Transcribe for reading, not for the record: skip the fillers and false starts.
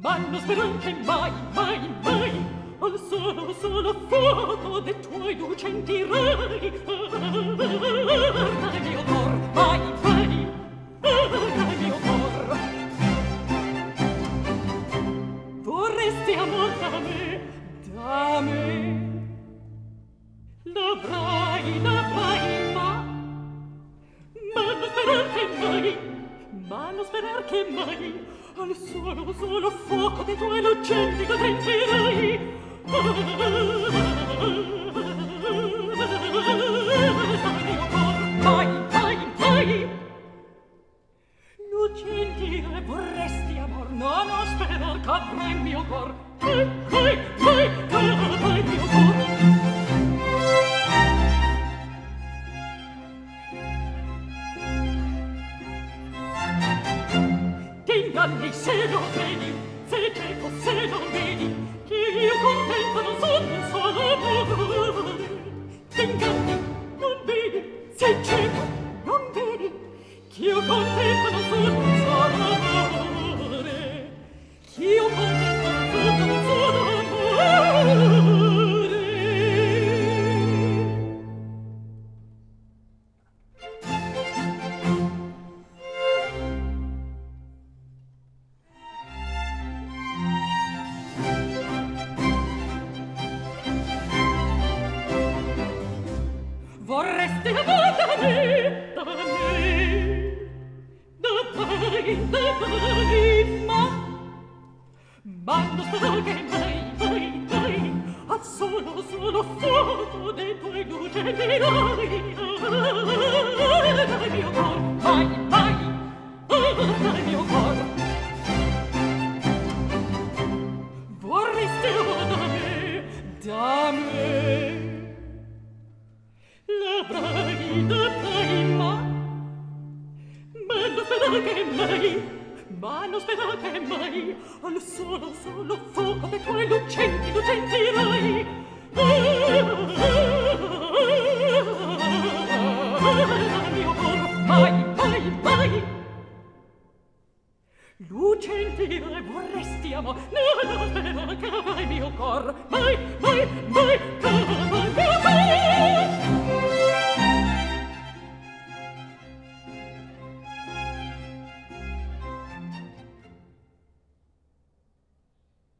ma non spero che mai, mai, mai al solo, solo fuoco dei tuoi lucenti rai. Dal mio cor, vai, vai, dal mio cor. Vorresti amor da me, da me. L'avrai, ma non sperar che mai, ma non sperar che mai al solo, solo fuoco dei tuoi lucenti potenti rai. Vai, vai, vai. Lucenti vorresti amor, no, non sperar che avrai il mio cor. Vai, vai, vai, che avrai il mio cor. T'inganni se lo vedi, se cieco se lo vedi, che io contenta non sono un solo amore. T'inganni, non vedi, se cieco non vedi, che io contenta non sono un solo amore. Che io contenta non sono un solo amore. Vorresti amor da me, da me, ma non spero che mai, mai, mai, al solo, solo fuoco dei tuoi lucenti rai. Dal mio cor, vai, vai, dal mio cor. Vorresti amor da me, da me. L'avrai, non spero che mai, ma non spero che mai, al solo, solo fuoco dei tuoi lucenti, lucenti rai. Dal mio cor, vai, vai, vai. Lucenti rai, vorresti amor, no, non spero che avrai il mio cor. Vai, vai, vai, che avrai il mio cor.